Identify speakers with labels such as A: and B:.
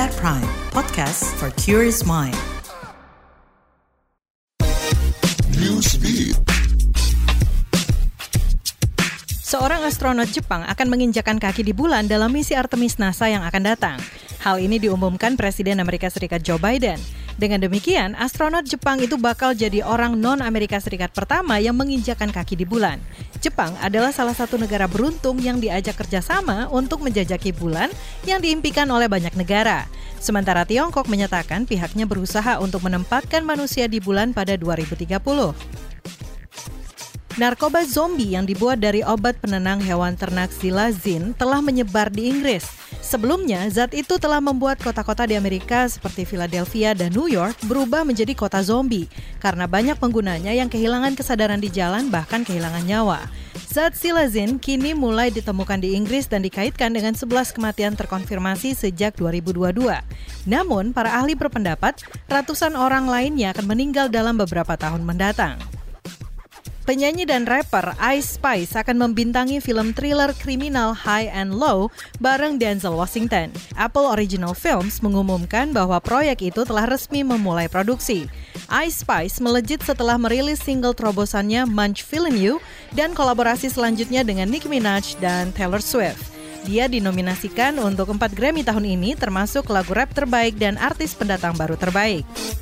A: At Prime, podcast for curious mind.
B: Newsbeat.
C: Seorang astronot Jepang akan menginjakan kaki di bulan dalam misi Artemis NASA yang akan datang. Hal ini diumumkan Presiden Amerika Serikat Joe Biden. Dengan demikian, astronot Jepang itu bakal jadi orang non-Amerika Serikat pertama yang menginjakan kaki di bulan. Jepang adalah salah satu negara beruntung yang diajak kerjasama untuk menjajaki bulan yang diimpikan oleh banyak negara. Sementara Tiongkok menyatakan pihaknya berusaha untuk menempatkan manusia di bulan pada 2030. Narkoba zombie yang dibuat dari obat penenang hewan ternak Xilazine telah menyebar di Inggris. Sebelumnya, zat itu telah membuat kota-kota di Amerika seperti Philadelphia dan New York berubah menjadi kota zombie karena banyak penggunanya yang kehilangan kesadaran di jalan bahkan kehilangan nyawa. Zat Xilazine kini mulai ditemukan di Inggris dan dikaitkan dengan 11 kematian terkonfirmasi sejak 2022. Namun, para ahli berpendapat ratusan orang lainnya akan meninggal dalam beberapa tahun mendatang. Penyanyi dan rapper Ice Spice akan membintangi film thriller kriminal High and Low bareng Denzel Washington. Apple Original Films mengumumkan bahwa proyek itu telah resmi memulai produksi. Ice Spice melejit setelah merilis single terobosannya Munch Feelin' You dan kolaborasi selanjutnya dengan Nicki Minaj dan Taylor Swift. Dia dinominasikan untuk 4 Grammy tahun ini termasuk lagu rap terbaik dan artis pendatang baru terbaik.